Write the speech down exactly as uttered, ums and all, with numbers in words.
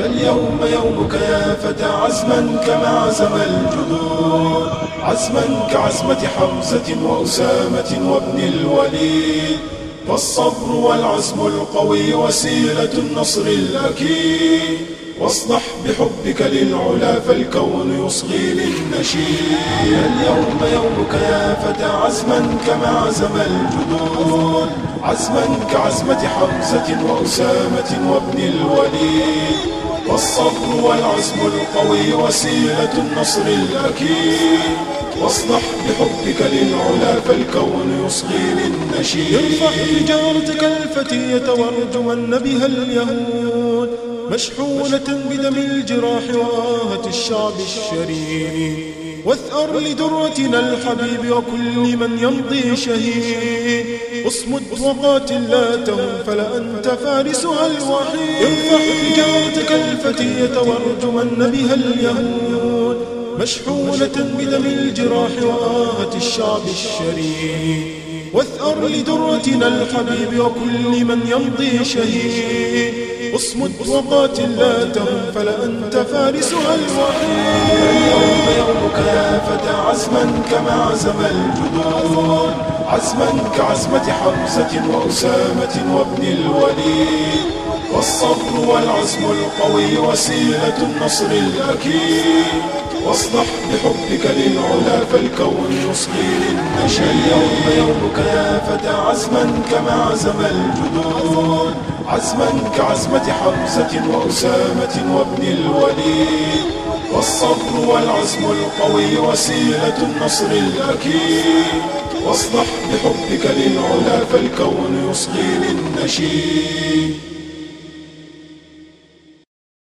فاليوم يومك يا فتى عزما كما عزم الجدود، عزما كعزمة حمزة وأسامة وابن الوليد. فالصبر والعزم القوي وسيلة النصر الأكيد، واصدح بحبك للعلا فالكون يصغي للنشيد. اليوم يومك يا فتى عزما كما عزم الجدود، عزما كعزمة حمزة وأسامة وابن الوليد. والصبر والعزم القوي وسيلة النصر الأكيد، واصدح بحبك للعلا فالكون يصغي للنشيد. يرفع حجارتك الفتية وارجمن بها اليهود، مشحونة بدم الجراح وآهة الشعب الشريد. واثأر لدرتنا الحبيب وكل من يمضي شهيد، اصمد وقاتل لا تهم فلأنت فارسها الوحيد. ارفع حجارتك الفتية وارجمن بها اليهود، مشحونة بدم الجراح وآهة الشعب الشريد. واثأر لدرتنا الحبيب وكل من يمضي شهيد، اصمد وقاتل لا تهم فلأنت فارسها الوحيد. اليوم يومك يا فتى عزما كما عزم الجدود، عزما كعزمة حمزة وأسامة وابن الوليد. والصبر والعزم القوي وسيلة النصر الأكيد، واصدح بحبك للعلا فالكون يصغي للنشيد. اليوم يومك يا فتى عزما كما عزم الجدود، عزما كعزمة حمزة وأسامة وابن الوليد. والصبر والعزم القوي وسيلة النصر الأكيد، واصدح بحبك للعلا فالكون يصغي للنشيد.